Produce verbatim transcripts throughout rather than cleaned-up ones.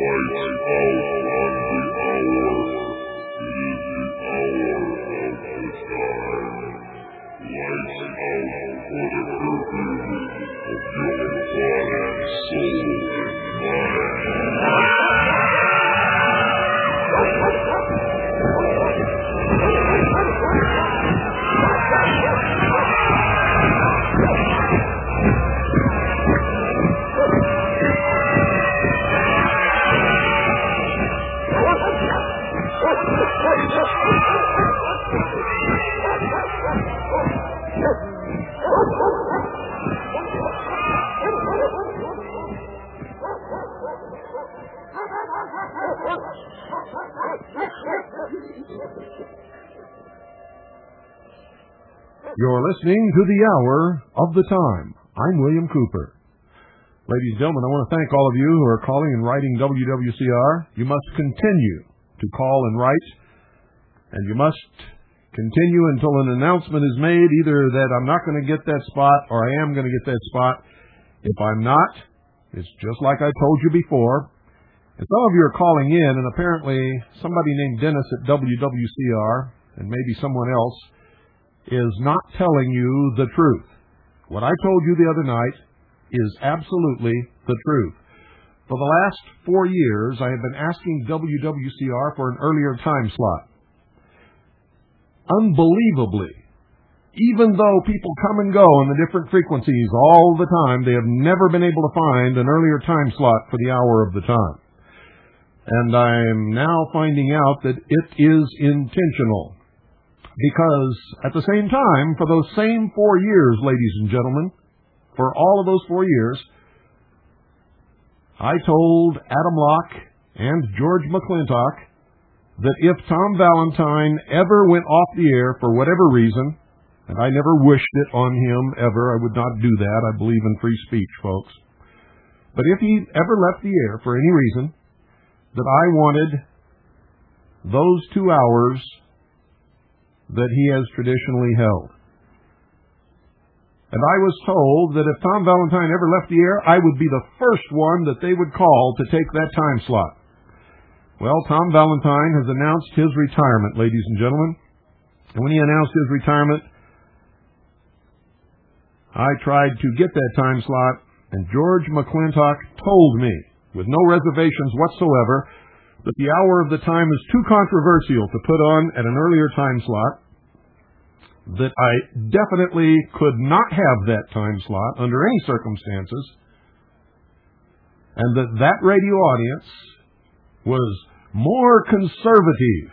You're listening to The Hour of the Time. I'm William Cooper. Ladies and gentlemen, I want to thank all of you who are calling and writing W W C R. You must continue to call and write, and you must continue until an announcement is made, either that I'm not going to get that spot or I am going to get that spot. If I'm not, it's just like I told you before. And some of you are calling in, and apparently somebody named Dennis at W W C R, and maybe someone else, is not telling you the truth. What I told you the other night is absolutely the truth. For the last four years, I have been asking W W C R for an earlier time slot. Unbelievably, even though people come and go on the different frequencies all the time, they have never been able to find an earlier time slot for the hour of the time. And I'm now finding out that it is intentional. Because at the same time, for those same four years, ladies and gentlemen, for all of those four years, I told Adam Locke and George McClintock that if Tom Valentine ever went off the air for whatever reason, and I never wished it on him ever, I would not do that. I believe in free speech, folks. But if he ever left the air for any reason, that I wanted those two hours that he has traditionally held. And I was told that if Tom Valentine ever left the air, I would be the first one that they would call to take that time slot. Well, Tom Valentine has announced his retirement, ladies and gentlemen. And when he announced his retirement, I tried to get that time slot, and George McClintock told me, with no reservations whatsoever, that the hour of the time is too controversial to put on at an earlier time slot, that I definitely could not have that time slot under any circumstances, and that that radio audience was more conservative.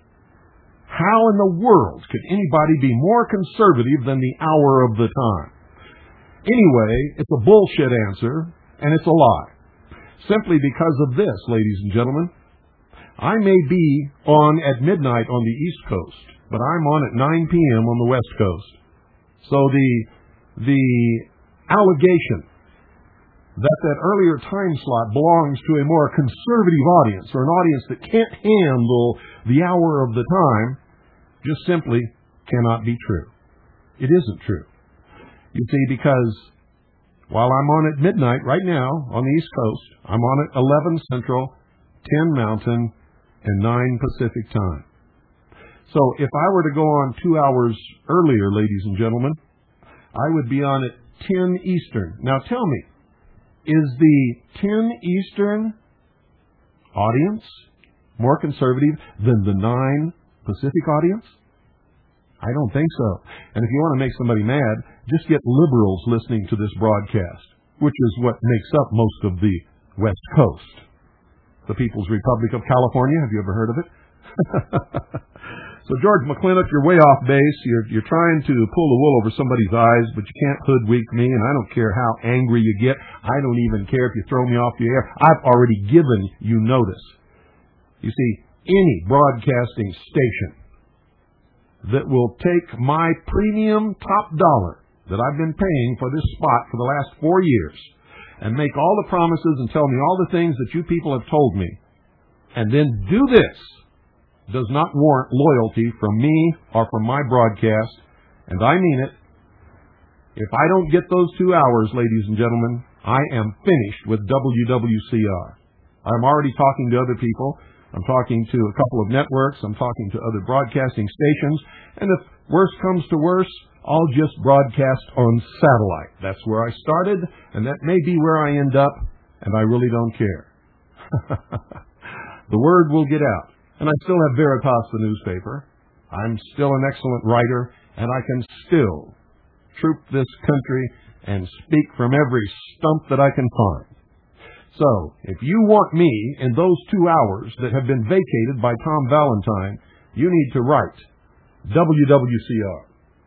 How in the world could anybody be more conservative than the hour of the time? Anyway, it's a bullshit answer, and it's a lie. Simply because of this, ladies and gentlemen. I may be on at midnight on the East Coast, but I'm on at nine p.m. on the West Coast. So the the allegation that that earlier time slot belongs to a more conservative audience, or an audience that can't handle the hour of the time, just simply cannot be true. It isn't true. You see, because while I'm on at midnight right now on the East Coast, I'm on at eleven Central, ten Mountain, and nine Pacific time. So if I were to go on two hours earlier, ladies and gentlemen, I would be on at ten Eastern. Now tell me, is the ten Eastern audience more conservative than the nine Pacific audience? I don't think so. And if you want to make somebody mad, just get liberals listening to this broadcast, which is what makes up most of the West Coast. The People's Republic of California. Have you ever heard of it? So, George McClintock, you're way off base. You're, you're trying to pull the wool over somebody's eyes, but you can't hoodwink me, and I don't care how angry you get. I don't even care if you throw me off the air. I've already given you notice. You see, any broadcasting station that will take my premium top dollar that I've been paying for this spot for the last four years and make all the promises and tell me all the things that you people have told me, and then do this, does not warrant loyalty from me or from my broadcast, and I mean it. If I don't get those two hours, ladies and gentlemen, I am finished with W W C R. I'm already talking to other people. I'm talking to a couple of networks. I'm talking to other broadcasting stations. And if worse comes to worse, I'll just broadcast on satellite. That's where I started, and that may be where I end up, and I really don't care. The word will get out. And I still have Veritas, the newspaper. I'm still an excellent writer, and I can still troop this country and speak from every stump that I can find. So, if you want me in those two hours that have been vacated by Tom Valentine, you need to write W W C R.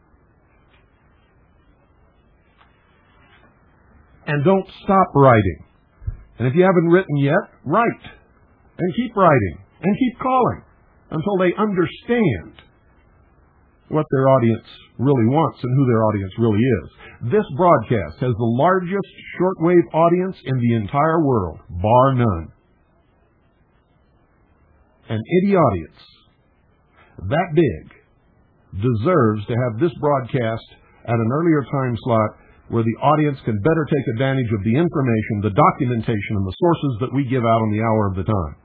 And don't stop writing. And if you haven't written yet, write. And keep writing. And keep calling until they understand what their audience really wants and who their audience really is. This broadcast has the largest shortwave audience in the entire world, bar none. And any audience that big deserves to have this broadcast at an earlier time slot where the audience can better take advantage of the information, the documentation, and the sources that we give out on the hour of the time,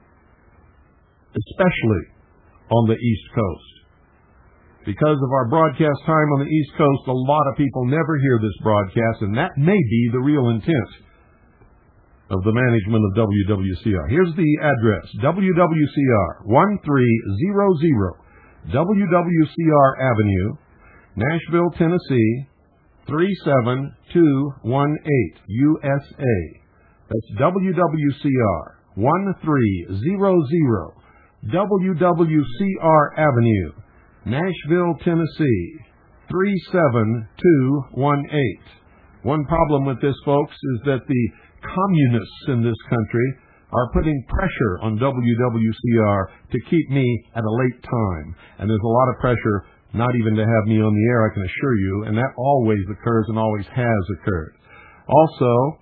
especially on the East Coast. Because of our broadcast time on the East Coast, a lot of people never hear this broadcast, and that may be the real intent of the management of W W C R. Here's the address, W W C R, one three hundred W W C R Avenue, Nashville, Tennessee, three seven two one eight, U S A. That's W W C R, one three hundred W W C R Avenue, Nashville, Tennessee, three seven two one eight. One problem with this, folks, is that the communists in this country are putting pressure on W W C R to keep me at a late time. And there's a lot of pressure not even to have me on the air, I can assure you, and that always occurs and always has occurred. Also,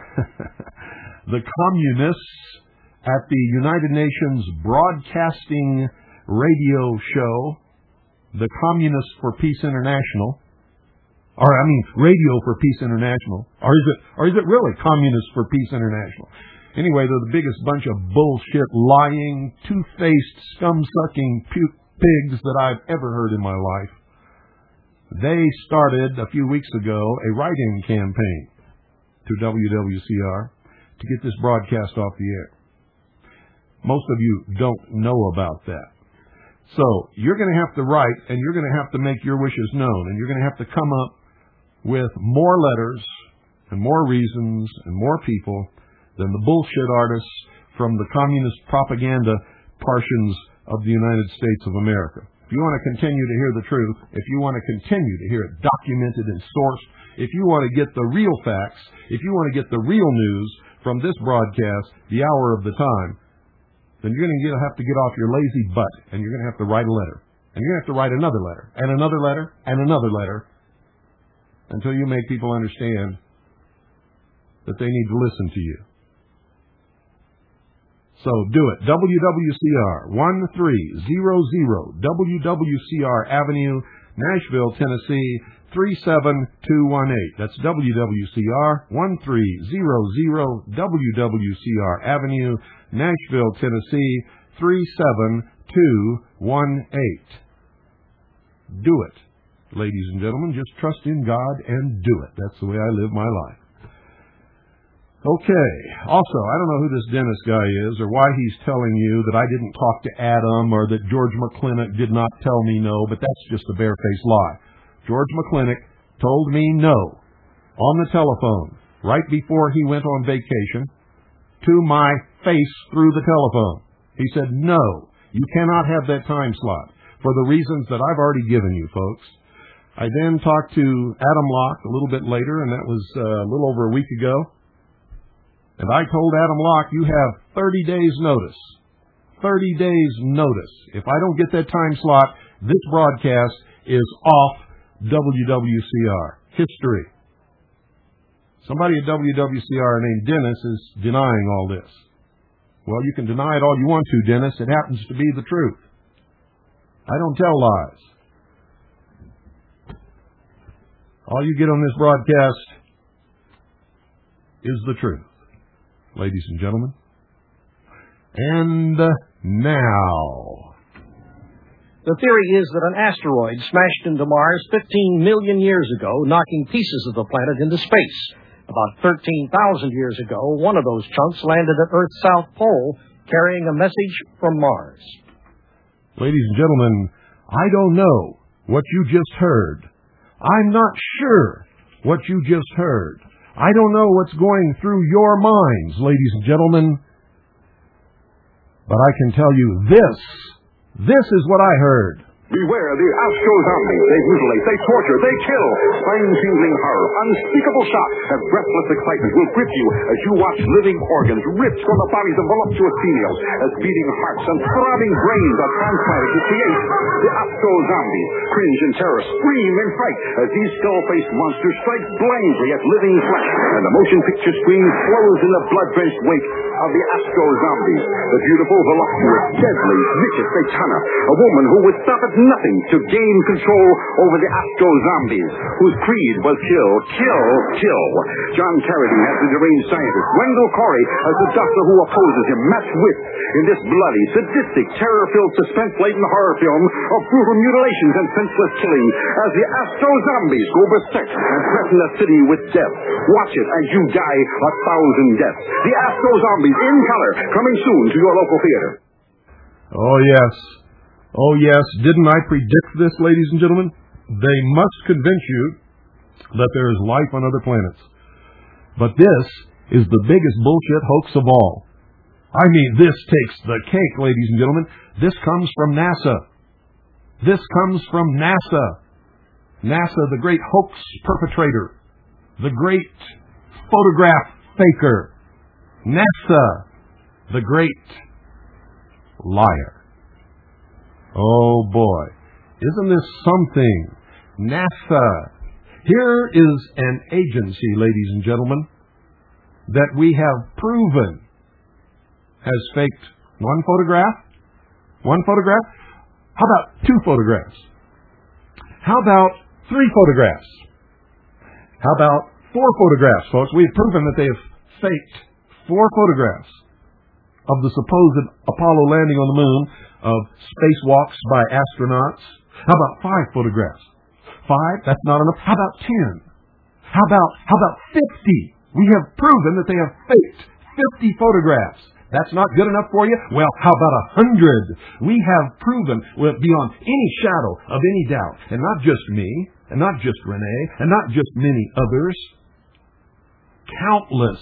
the communists at the United Nations Broadcasting Radio Show, the Communists for Peace International, or I mean Radio for Peace International, or is it or is it really Communists for Peace International? Anyway, they're the biggest bunch of bullshit, lying, two-faced, scum-sucking puke pigs that I've ever heard in my life. They started a few weeks ago a write-in campaign to W W C R to get this broadcast off the air. Most of you don't know about that. So you're going to have to write, and you're going to have to make your wishes known, and you're going to have to come up with more letters and more reasons and more people than the bullshit artists from the communist propaganda portions of the United States of America. If you want to continue to hear the truth, if you want to continue to hear it documented and sourced, if you want to get the real facts, if you want to get the real news from this broadcast, the hour of the time, then you're going to have to get off your lazy butt, and you're going to have to write a letter. And you're going to have to write another letter, and another letter, and another letter, until you make people understand that they need to listen to you. So do it. W W C R, one three hundred W W C R Avenue, Nashville, Tennessee, three seven two one eight. That's W W C R, one three hundred W W C R Avenue, Nashville, Tennessee, three seven two one eight. Do it, ladies and gentlemen. Just trust in God and do it. That's the way I live my life. Okay. Also, I don't know who this Dennis guy is or why he's telling you that I didn't talk to Adam or that George McClintock did not tell me no, but that's just a barefaced lie. George McClintock told me no on the telephone right before he went on vacation to my face through the telephone. He said, no, you cannot have that time slot for the reasons that I've already given you, folks. I then talked to Adam Locke a little bit later, and that was uh, a little over a week ago. And I told Adam Locke, you have thirty days notice. thirty days notice. If I don't get that time slot, this broadcast is off W W C R. History. Somebody at W W C R named Dennis is denying all this. Well, you can deny it all you want to, Dennis. It happens to be the truth. I don't tell lies. All you get on this broadcast is the truth. Ladies and gentlemen, And now... The theory is that an asteroid smashed into Mars fifteen million years ago, knocking pieces of the planet into space. About thirteen thousand years ago, one of those chunks landed at Earth's south pole, carrying a message from Mars. Ladies and gentlemen, I don't know what you just heard. I'm not sure what you just heard. I don't know what's going through your minds, ladies and gentlemen. But I can tell you this. This is what I heard. Beware the astro-zombies. They mutilate, they torture, they kill. Spine-tingling horror, unspeakable shock, and breathless excitement will grip you as you watch living organs ripped from the bodies of voluptuous females, as beating hearts and throbbing brains are transplanted to create the astro-zombies. Cringe in terror, scream in fright as these skull-faced monsters strike blindly at living flesh, and the motion picture screen flows in the blood-drenched wake of the astro-zombies. The beautiful, voluptuous, deadly, vicious Satana, a woman who would stop at nothing to gain control over the astro-zombies, whose creed was kill, kill, kill. John Carradine as the deranged scientist, Wendell Corey as the doctor who opposes him, Matt Witt in this bloody, sadistic, terror-filled, suspense-laden horror film of brutal mutilations and senseless killing as the astro-zombies go berserk and threaten the city with death. Watch it as you die a thousand deaths. The astro-zombies in color, coming soon to your local theater. Oh, yes. Oh, yes, didn't I predict this, ladies and gentlemen? They must convince you that there is life on other planets. But this is the biggest bullshit hoax of all. I mean, this takes the cake, ladies and gentlemen. This comes from NASA. This comes from NASA. NASA, the great hoax perpetrator. The great photograph faker. NASA, the great liar. Oh, boy. Isn't this something? NASA. Here is an agency, ladies and gentlemen, that we have proven has faked one photograph. One photograph? How about two photographs? How about three photographs? How about four photographs, folks? We've proven that they have faked four photographs of the supposed Apollo landing on the moon, of spacewalks by astronauts. How about five photographs? Five? That's not enough. How about ten? How about how about fifty? We have proven that they have faked fifty photographs. That's not good enough for you? Well, how about a hundred? We have proven beyond any shadow of any doubt, and not just me, and not just Renee, and not just many others, countless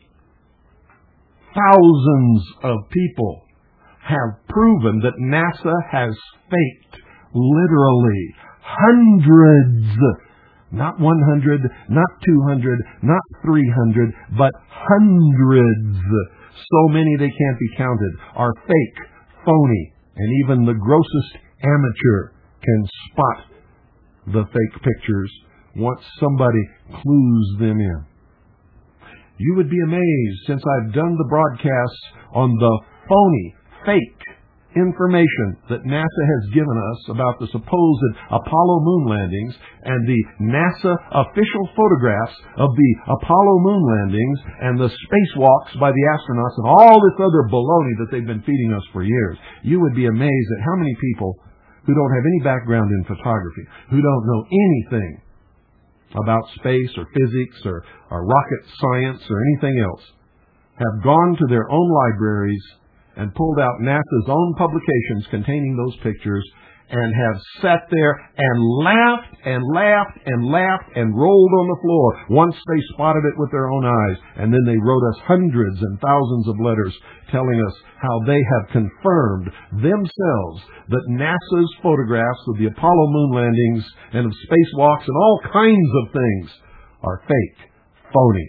thousands of people have proven that NASA has faked literally hundreds, not one hundred, not two hundred, not three hundred, but hundreds. So many they can't be counted are fake, phony, and even the grossest amateur can spot the fake pictures once somebody clues them in. You would be amazed, since I've done the broadcasts on the phony, fake information that NASA has given us about the supposed Apollo moon landings and the NASA official photographs of the Apollo moon landings and the spacewalks by the astronauts and all this other baloney that they've been feeding us for years. You would be amazed at how many people who don't have any background in photography, who don't know anything about space or physics or, or rocket science or anything else, have gone to their own libraries and pulled out NASA's own publications containing those pictures and have sat there and laughed and laughed and laughed and rolled on the floor once they spotted it with their own eyes. And then they wrote us hundreds and thousands of letters telling us how they have confirmed themselves that NASA's photographs of the Apollo moon landings and of spacewalks and all kinds of things are fake, phony.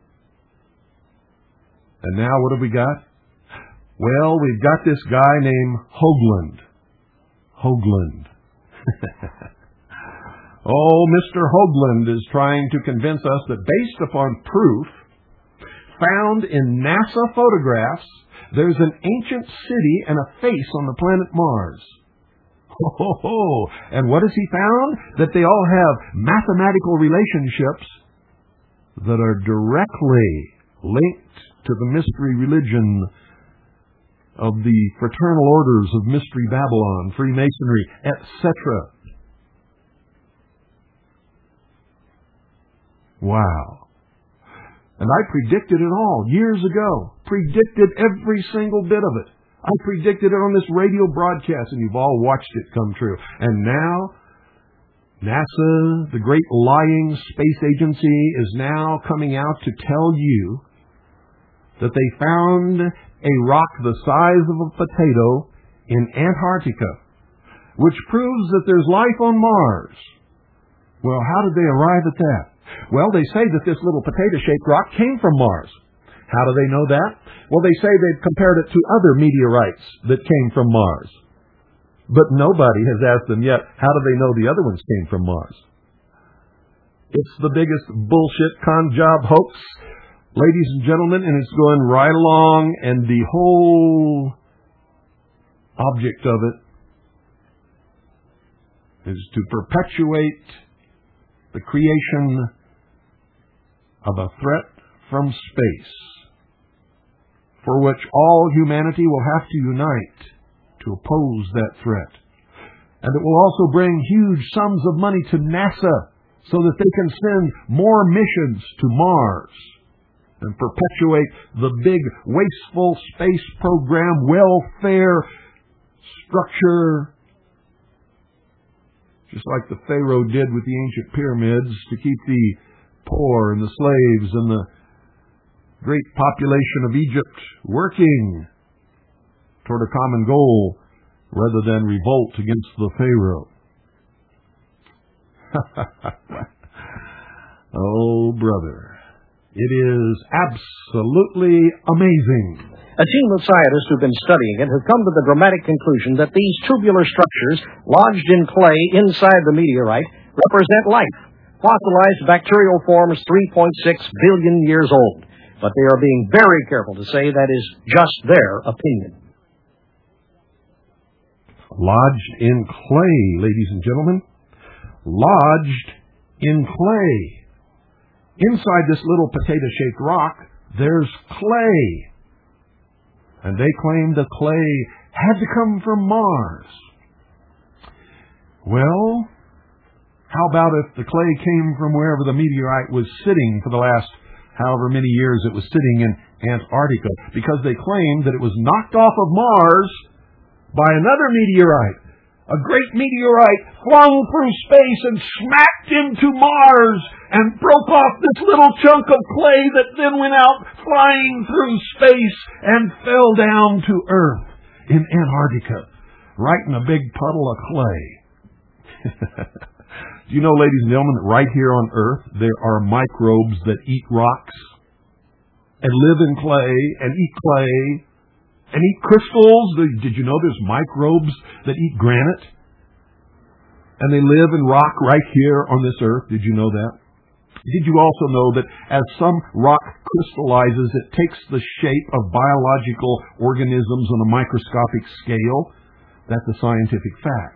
And now what have we got? Well, we've got this guy named Hoagland. Hoagland. Oh, Mister Hoagland is trying to convince us that based upon proof found in NASA photographs, there's an ancient city and a face on the planet Mars. Ho, ho, ho. And what has he found? That they all have mathematical relationships that are directly linked to the mystery religion of the fraternal orders of Mystery Babylon, Freemasonry, et cetera. Wow. And I predicted it all years ago. Predicted every single bit of it. I predicted it on this radio broadcast, and you've all watched it come true. And now, NASA, the great lying space agency, is now coming out to tell you that they found a rock the size of a potato in Antarctica, which proves that there's life on Mars. Well, how did they arrive at that? Well, they say that this little potato-shaped rock came from Mars. How do they know that? Well, they say they've compared it to other meteorites that came from Mars. But nobody has asked them yet, how do they know the other ones came from Mars? It's the biggest bullshit con job hoax, ladies and gentlemen, and it's going right along, and the whole object of it is to perpetuate the creation of a threat from space, for which all humanity will have to unite to oppose that threat. And it will also bring huge sums of money to NASA so that they can send more missions to Mars and perpetuate the big wasteful space program, welfare structure, just like the Pharaoh did with the ancient pyramids to keep the poor and the slaves and the great population of Egypt working toward a common goal rather than revolt against the Pharaoh. Oh, brother, it is absolutely amazing. A team of scientists who've been studying it have come to the dramatic conclusion that these tubular structures lodged in clay inside the meteorite represent life. Fossilized bacterial forms three point six billion years old. But they are being very careful to say that is just their opinion. Lodged in clay, ladies and gentlemen. Lodged in clay. Inside this little potato-shaped rock, there's clay. And they claim the clay had to come from Mars. Well, how about if the clay came from wherever the meteorite was sitting for the last however many years it was sitting in Antarctica? Because they claimed that it was knocked off of Mars by another meteorite. A great meteorite flung through space and smacked into Mars and broke off this little chunk of clay that then went out flying through space and fell down to Earth in Antarctica, right in a big puddle of clay. Do you know, ladies and gentlemen, that right here on Earth there are microbes that eat rocks and live in clay and eat clay and eat crystals? Did you know there's microbes that eat granite? And they live in rock right here on this Earth. Did you know that? Did you also know that as some rock crystallizes, it takes the shape of biological organisms on a microscopic scale? That's a scientific fact.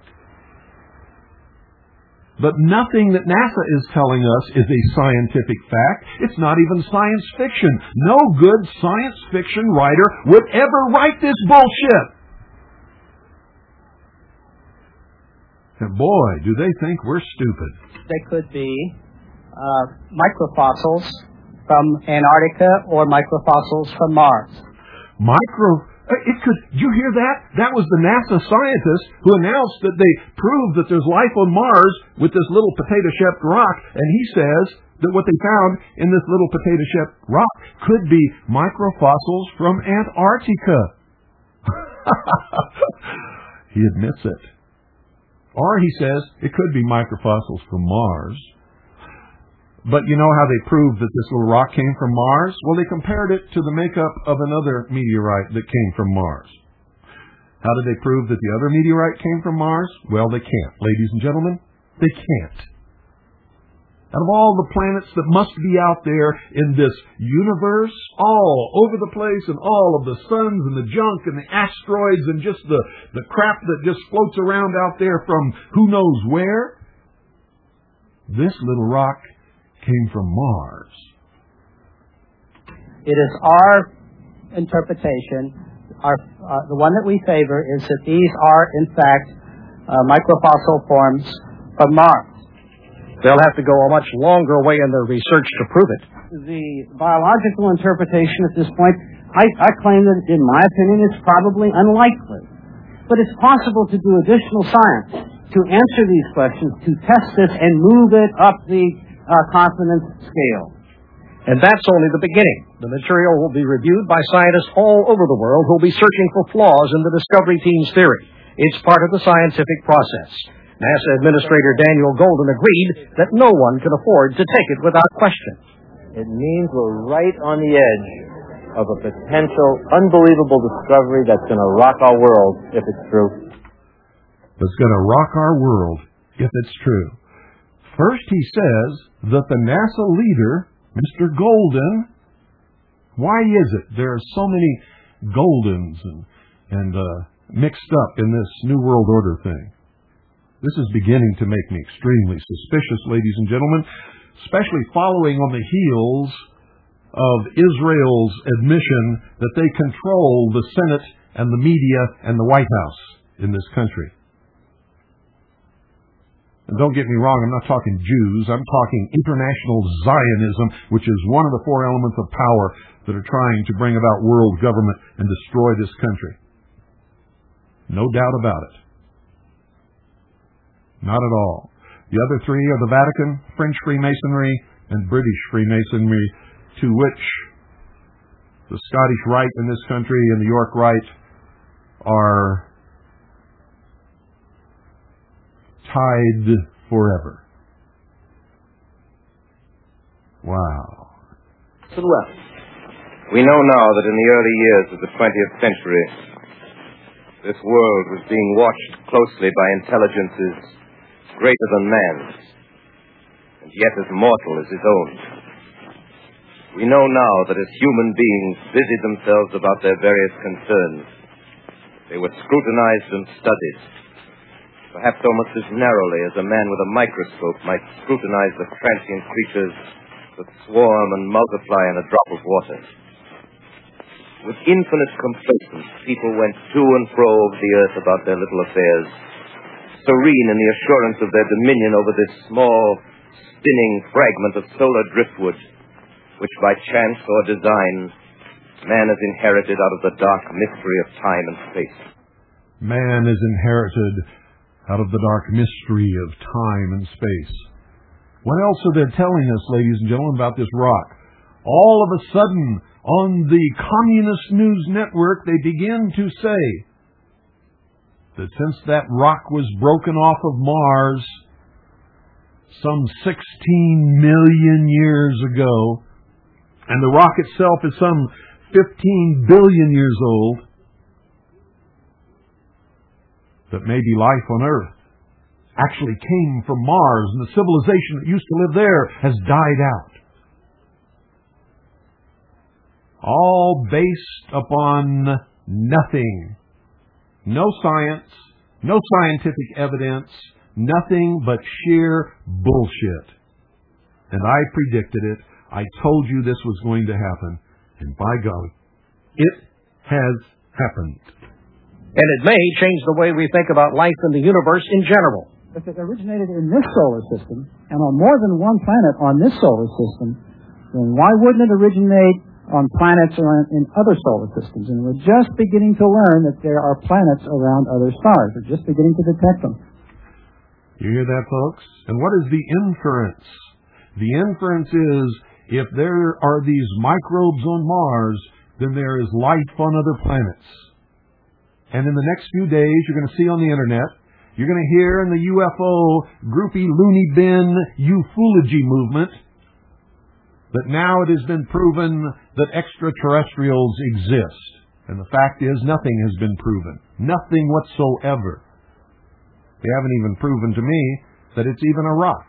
But nothing that NASA is telling us is a scientific fact. It's not even science fiction. No good science fiction writer would ever write this bullshit. And boy, do they think we're stupid. They could be uh, microfossils from Antarctica or microfossils from Mars. Micro... It could. Did you hear that? That was the NASA scientist who announced that they proved that there's life on Mars with this little potato-shaped rock, and he says that what they found in this little potato-shaped rock could be microfossils from Antarctica. He admits it. Or he says it could be microfossils from Mars. But you know how they proved that this little rock came from Mars? Well, they compared it to the makeup of another meteorite that came from Mars. How did they prove that the other meteorite came from Mars? Well, they can't, ladies and gentlemen. They can't. Out of all the planets that must be out there in this universe, all over the place, and all of the suns and the junk and the asteroids and just the, the crap that just floats around out there from who knows where, this little rock came from Mars. It is our interpretation are, uh, the one that we favor is that these are, in fact, uh, microfossil forms from Mars. They'll have to go a much longer way in their research to prove it. The biological interpretation at this point, I, I claim that, in my opinion, it's probably unlikely. But it's possible to do additional science to answer these questions, to test this and move it up the uh, confidence scale. And that's only the beginning. The material will be reviewed by scientists all over the world who will be searching for flaws in the Discovery Team's theory. It's part of the scientific process. NASA Administrator Daniel Golden agreed that no one can afford to take it without question. It means we're right on the edge of a potential unbelievable discovery that's going to rock our world if it's true. That's going to rock our world if it's true. First, he says that the NASA leader, Mister Golden, why is it there are so many Goldens and, and uh, mixed up in this New World Order thing? This is beginning to make me extremely suspicious, ladies and gentlemen, especially following on the heels of Israel's admission that they control the Senate and the media and the White House in this country. And don't get me wrong, I'm not talking Jews, I'm talking international Zionism, which is one of the four elements of power that are trying to bring about world government and destroy this country. No doubt about it. Not at all. The other three are the Vatican, French Freemasonry, and British Freemasonry, to which the Scottish Rite in this country and the York Rite are tied forever. Wow. Well, we know now that in the early years of the twentieth century, this world was being watched closely by intelligences greater than man's, and yet as mortal as his own. We know now that as human beings busied themselves about their various concerns, they were scrutinized and studied, perhaps almost as narrowly as a man with a microscope might scrutinize the transient creatures that swarm and multiply in a drop of water. With infinite complacence, people went to and fro over the earth about their little affairs, serene in the assurance of their dominion over this small, spinning fragment of solar driftwood, which by chance or design, man has inherited out of the dark mystery of time and space. Man is inherited out of the dark mystery of time and space. What else are they telling us, ladies and gentlemen, about this rock? All of a sudden, on the Communist News Network, they begin to say that since that rock was broken off of Mars some sixteen million years ago, and the rock itself is some fifteen billion years old, that maybe life on Earth actually came from Mars, and the civilization that used to live there has died out. All based upon nothing. No science, no scientific evidence, nothing but sheer bullshit. And I predicted it. I told you this was going to happen. And by God, it has happened. And it may change the way we think about life in the universe in general. If it originated in this solar system, and on more than one planet on this solar system, then why wouldn't it originate on planets or in other solar systems? And we're just beginning to learn that there are planets around other stars. We're just beginning to detect them. You hear that, folks? And what is the inference? The inference is, if there are these microbes on Mars, then there is life on other planets. And in the next few days, you're going to see on the internet, you're going to hear in the U F O groupie loony bin ufology movement that now it has been proven that extraterrestrials exist. And the fact is, nothing has been proven. Nothing whatsoever. They haven't even proven to me that it's even a rock.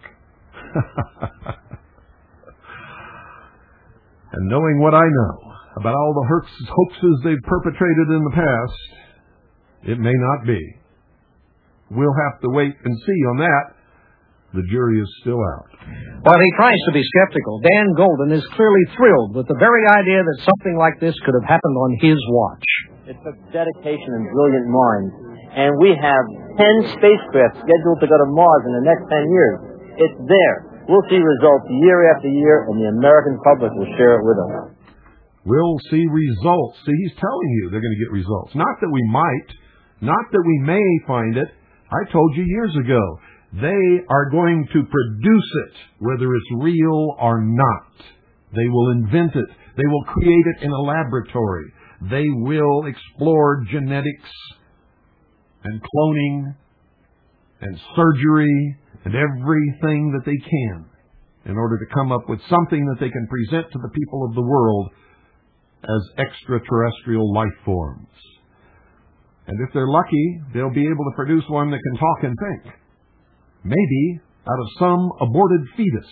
And knowing what I know about all the hoaxes they've perpetrated in the past, it may not be. We'll have to wait and see on that. The jury is still out. While he tries to be skeptical, Dan Golden is clearly thrilled with the very idea that something like this could have happened on his watch. It took dedication and brilliant minds. And we have ten spacecraft scheduled to go to Mars in the next ten years. It's there. We'll see results year after year, and the American public will share it with us. We'll see results. See, he's telling you they're going to get results. Not that we might, not that we may find it. I told you years ago, they are going to produce it, whether it's real or not. They will invent it. They will create it in a laboratory. They will explore genetics and cloning and surgery and everything that they can in order to come up with something that they can present to the people of the world as extraterrestrial life forms. And if they're lucky, they'll be able to produce one that can talk and think. Maybe out of some aborted fetus.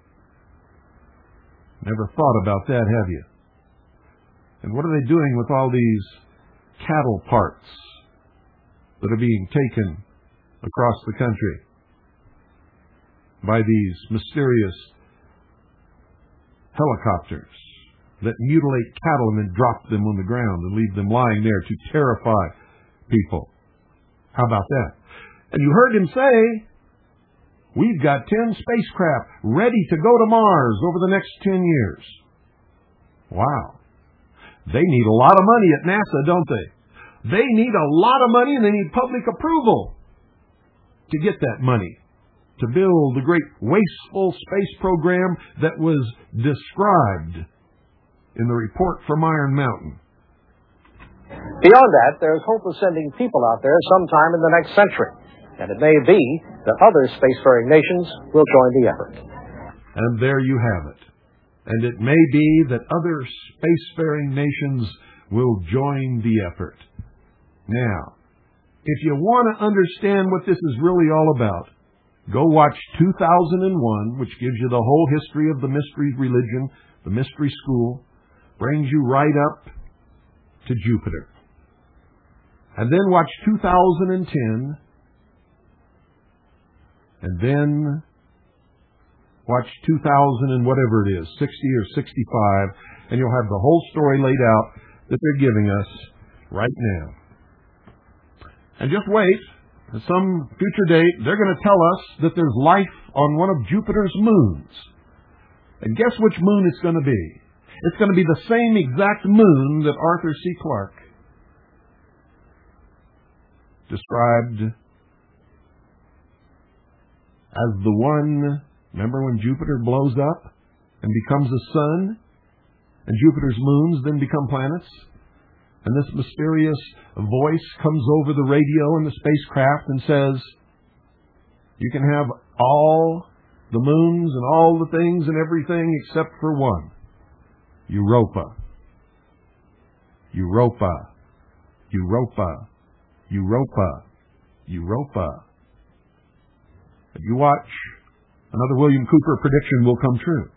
Never thought about that, have you? And what are they doing with all these cattle parts that are being taken across the country by these mysterious helicopters that mutilate cattle and then drop them on the ground and leave them lying there to terrify people? How about that? And you heard him say, we've got ten spacecraft ready to go to Mars over the next ten years. Wow. They need a lot of money at NASA, don't they? They need a lot of money, and they need public approval to get that money, to build the great wasteful space program that was described in the report from Iron Mountain. Beyond that, there's hope of sending people out there sometime in the next century. And it may be that other spacefaring nations will join the effort. And there you have it. And it may be that other spacefaring nations will join the effort. Now, if you want to understand what this is really all about, go watch two thousand one, which gives you the whole history of the mystery religion, the mystery school, brings you right up to Jupiter. And then watch two thousand ten, and then watch two thousand and whatever it is, sixty or sixty-five, and you'll have the whole story laid out that they're giving us right now. And just wait, at some future date, they're going to tell us that there's life on one of Jupiter's moons. And guess which moon it's going to be? It's going to be the same exact moon that Arthur C. Clarke described as the one, remember when Jupiter blows up and becomes a sun, and Jupiter's moons then become planets? And this mysterious voice comes over the radio in the spacecraft and says, you can have all the moons and all the things and everything except for one. Europa. Europa. Europa. Europa. Europa. If you watch, another William Cooper prediction will come true.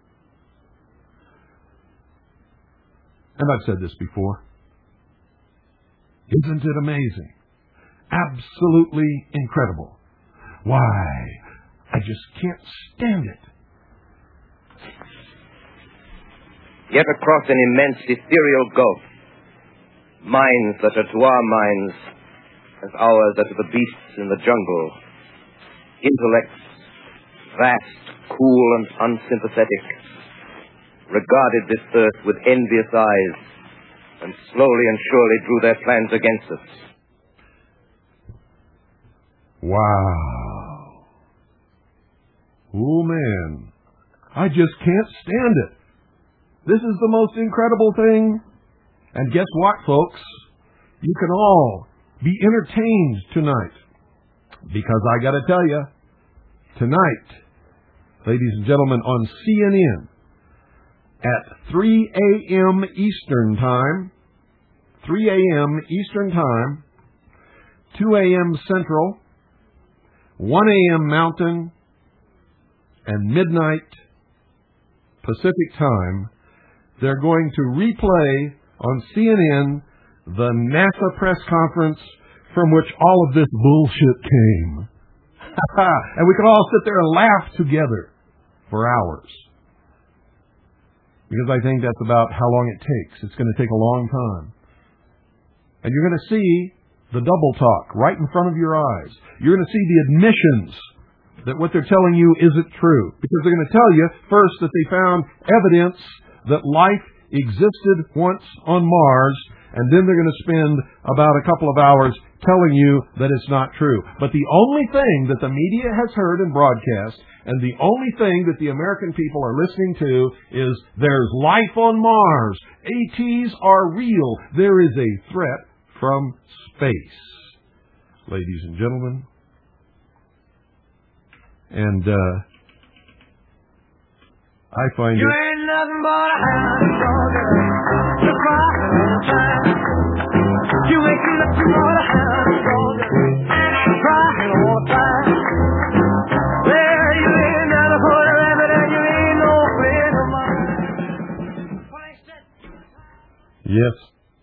And I've said this before. Isn't it amazing? Absolutely incredible. Why, I just can't stand it. Yet across an immense ethereal gulf, minds that are to our minds as ours are to the beasts in the jungle, intellects, vast, cool, and unsympathetic, regarded this earth with envious eyes, and slowly and surely drew their plans against us. Wow. Oh, man. I just can't stand it. This is the most incredible thing. And guess what, folks? You can all be entertained tonight. Because I got to tell you, tonight, ladies and gentlemen, on C N N, at three a.m. Eastern Time, three a.m. Eastern Time, two a.m. Central, one a.m. Mountain, and midnight Pacific Time, they're going to replay on C N N the NASA press conference from which all of this bullshit came. And we can all sit there and laugh together for hours. Because I think that's about how long it takes. It's going to take a long time. And you're going to see the double talk right in front of your eyes. You're going to see the admissions that what they're telling you isn't true. Because they're going to tell you, first, that they found evidence that life existed once on Mars, and then they're going to spend about a couple of hours telling you that it's not true. But the only thing that the media has heard and broadcast, and the only thing that the American people are listening to, is there's life on Mars. ATs are real. There is a threat from space. Ladies and gentlemen, and uh, I find you it... ain't nothing but a hound dog, to cry all the time. You ain't nothing but a hound dog, to cry all the time. Well, you ain't nothing but a rabbit, and you ain't no friend of mine. Yes.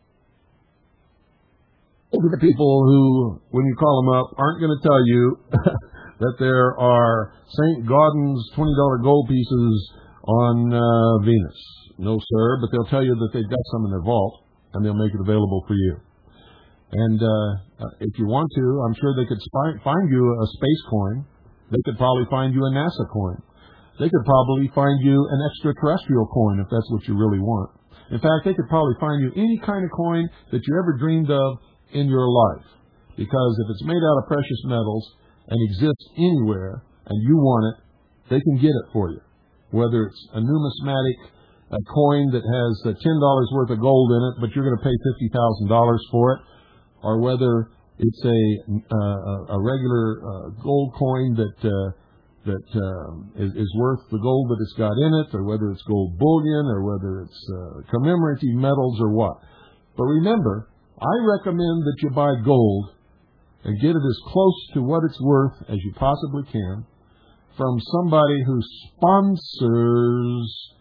The people who, when you call them up, aren't going to tell you that there are Saint Gaudens twenty dollar gold pieces on uh, Venus. No, sir, but they'll tell you that they've got some in their vault, and they'll make it available for you. And uh, if you want to, I'm sure they could spy- find you a space coin. They could probably find you a NASA coin. They could probably find you an extraterrestrial coin if that's what you really want. In fact, they could probably find you any kind of coin that you ever dreamed of in your life. Because if it's made out of precious metals and exists anywhere, and you want it, they can get it for you. Whether it's a numismatic a coin that has uh, ten dollars worth of gold in it, but you're going to pay fifty thousand dollars for it, or whether it's a uh, a regular uh, gold coin that uh, that uh, is, is worth the gold that it's got in it, or whether it's gold bullion, or whether it's uh, commemorative metals, or what. But remember, I recommend that you buy gold and get it as close to what it's worth as you possibly can from somebody who sponsors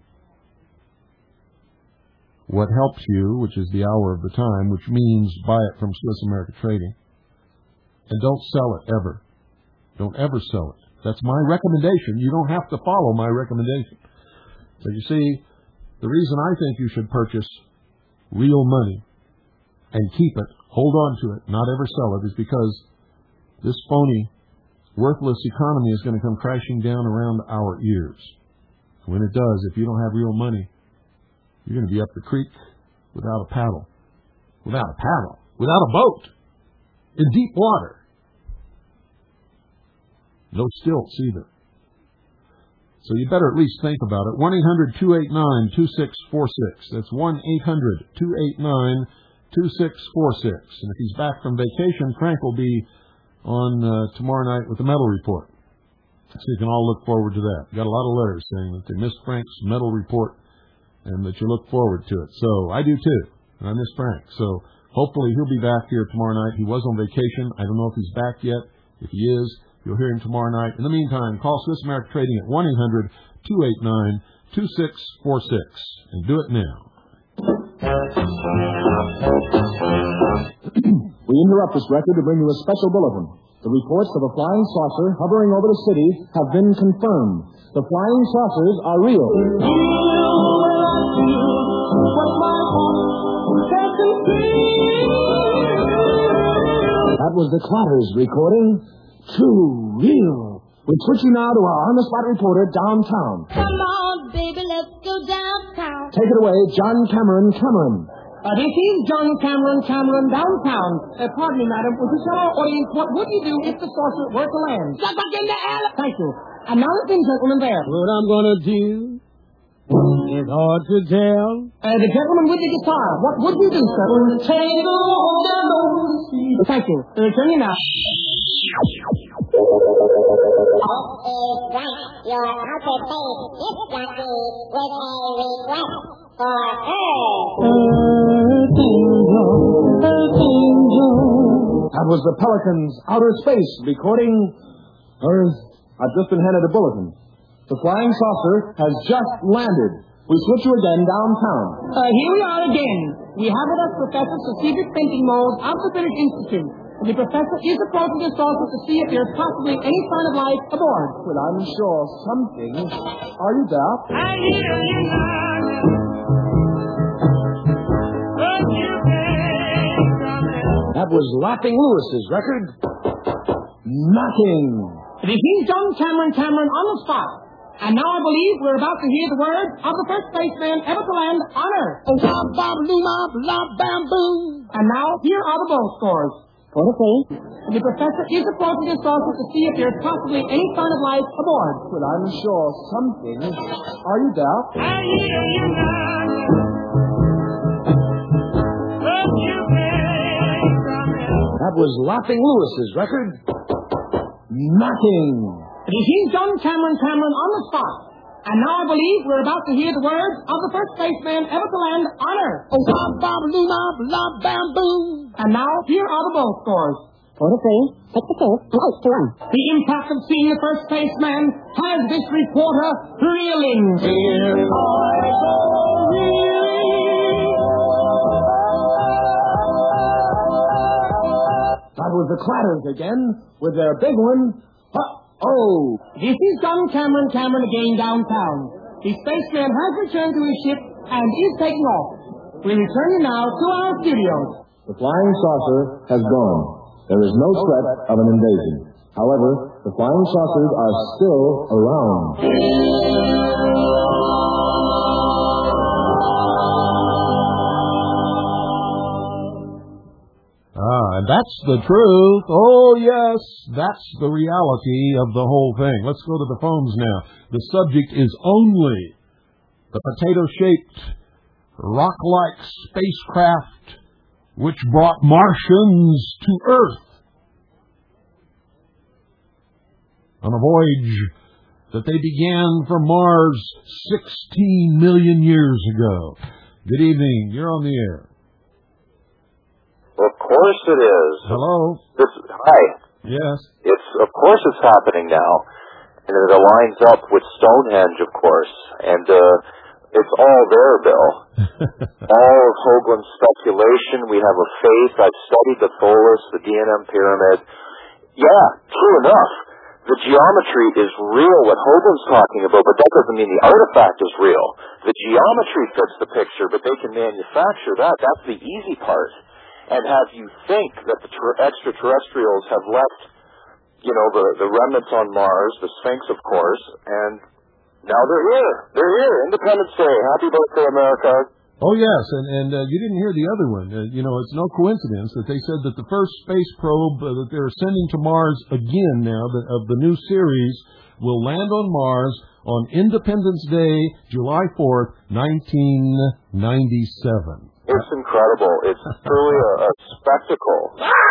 what helps you, which is the hour of the time, which means buy it from Swiss America Trading. And don't sell it ever. Don't ever sell it. That's my recommendation. You don't have to follow my recommendation. So you see, the reason I think you should purchase real money and keep it, hold on to it, not ever sell it, is because this phony, worthless economy is going to come crashing down around our ears. When it does, if you don't have real money, you're going to be up the creek without a paddle. Without a paddle. Without a boat. In deep water. No stilts either. So you better at least think about it. one eight hundred two eight nine two six four six. That's one eight hundred two eight nine two six four six. And if he's back from vacation, Frank will be on uh, tomorrow night with the Metal Report. So you can all look forward to that. Got a lot of letters saying that they missed Frank's Metal Report and that you look forward to it. So I do too. And I miss Frank. So hopefully he'll be back here tomorrow night. He was on vacation. I don't know if he's back yet. If he is, you'll hear him tomorrow night. In the meantime, call Swiss America Trading at one eight hundred two eight nine two six four six and do it now. We interrupt this record to bring you a special bulletin. The reports of a flying saucer hovering over the city have been confirmed. The flying saucers are real. That was the Clatters recording Too Real. We switch you now to our on-the-spot reporter downtown. Come on, baby, let's go downtown. Take it away, John Cameron Cameron. Uh, this is John Cameron Cameron downtown. Uh, pardon me, madam. Would you tell our audience what would you do if the saucer were to land? Jump back in the air. Thank you. And now the thing, gentlemen, there. What I'm gonna do is hard to tell. Uh, the gentleman with the guitar. What would you do, sir? Take a walk down the sea. Thank you. Uh, turn you now. Okay, Frank, your outer base is lucky with a request for Earth. Earth Angel, Earth Angel. That was the Pelicans' Outer Space recording Earth. I've just been handed a bulletin. The flying saucer has just landed. We switch you again downtown. Uh, here we are again. We have with us Professor Cedric Fintingmold of the British Institute. The professor is approaching the saucer to see if there's possibly any sign of life aboard. Well, I'm sure something. Are you there? I hear you knocking. What you think? That was Laughing Lewis's record, Knocking. It is John Cameron Cameron on the spot. And now I believe we're about to hear the words of the first baseman ever to land on Earth. Oh, bam, bam, bam, bam, bam, boom. And now, here are the bowl scores. For the face. The professor is approaching his saucer to see if there's possibly any sign of life aboard. Well, I'm sure something. Are you there? I hear you now. But you can't come in. That was Laughing Lewis's record, Knocking. It is John Cameron Cameron on the spot. And now I believe we're about to hear the words of the first baseman ever to land on Earth. Oh, bam, bam, bam, bam, bam, boom. And now, here are the bowl scores. For the face. Take the face. Right to run. The impact of seeing the first baseman has this reporter reeling. Here I go reeling. That was the Clatters again, with their big one. Oh! This is John Cameron Cameron again downtown. The spaceman has returned to his ship and is taking off. We return you now to our studios. The flying saucer has gone. There is no threat of an invasion. However, the flying saucers are still around. Ah, and that's the truth. Oh, yes, that's the reality of the whole thing. Let's go to the phones now. The subject is only the potato-shaped, rock-like spacecraft which brought Martians to Earth on a voyage that they began from Mars sixteen million years ago. Good evening. You're on the air. Of course it is. Hello. This, hi. Yes. It's of course it's happening now, and it aligns up with Stonehenge, of course, and uh, it's all there, Bill. All of Hoagland's speculation. We have a faith. I've studied the Tholus, the D N M pyramid. Yeah, true enough. The geometry is real, what Hoagland's talking about, but that doesn't mean the artifact is real. The geometry fits the picture, but they can manufacture that. That's the easy part. And have you think that the ter- extraterrestrials have left, you know, the, the remnants on Mars, the Sphinx, of course, and now they're here. They're here. Independence Day. Happy birthday, America. Oh, yes, and, and uh, you didn't hear the other one. Uh, you know, it's no coincidence that they said that the first space probe uh, that they're sending to Mars again now, the, of the new series, will land on Mars on Independence Day, July fourth, nineteen ninety-seven. It's incredible. It's truly a, a spectacle.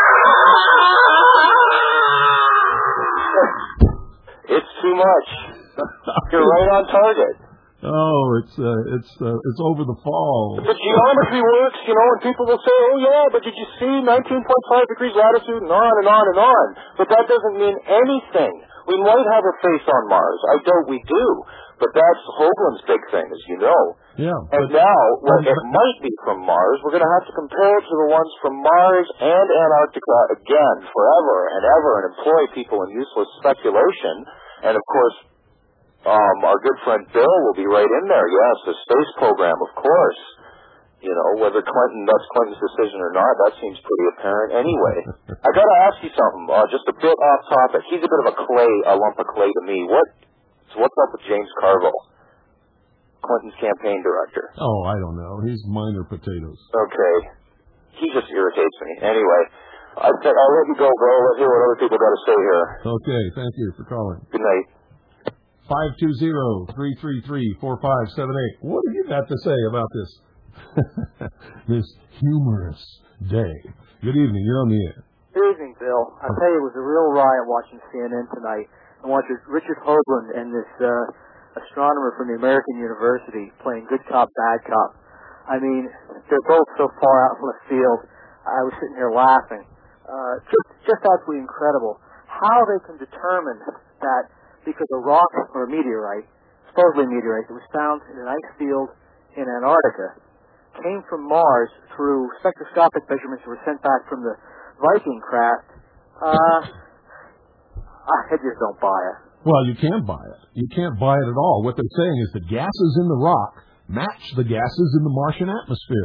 It's too much. You're right on target. Oh, it's uh, it's uh, it's over the fall. The geometry works, you know, and people will say, oh, yeah, but did you see nineteen point five degrees latitude and on and on and on. But that doesn't mean anything. We might have a face on Mars. I doubt we do. But that's Hoagland's big thing, as you know. Yeah. And now, well, it might be from Mars. We're going to have to compare it to the ones from Mars and Antarctica again, forever and ever, and employ people in useless speculation. And, of course, um, our good friend Bill will be right in there. Yes, the space program, of course. You know, whether Clinton, that's Clinton's decision or not, that seems pretty apparent anyway. I got to ask you something, uh, just a bit off topic. He's a bit of a clay, a lump of clay to me. What? So what's up with James Carville, Clinton's campaign director? Oh, I don't know. He's minor potatoes. Okay. He just irritates me. Anyway, I think I'll let you go, bro. Let's hear what other people got to say here. Okay, thank you for calling. Good night. five two zero, three three three, four five seven eight. What have you got to say about this? This humorous day. Good evening. You're on the air. Good evening, Bill. I tell you, it was a real riot watching C N N tonight. I watched Richard Hoagland and this uh, astronomer from the American University playing good cop, bad cop. I mean, they're both so far out from left field. I was sitting here laughing. Uh, just, just absolutely incredible how they can determine that because a rock or a meteorite, supposedly a meteorite, that was found in an ice field in Antarctica came from Mars through spectroscopic measurements that were sent back from the Viking craft. Uh, I just don't buy it. Well, you can't buy it. You can't buy it at all. What they're saying is the gases in the rock match the gases in the Martian atmosphere.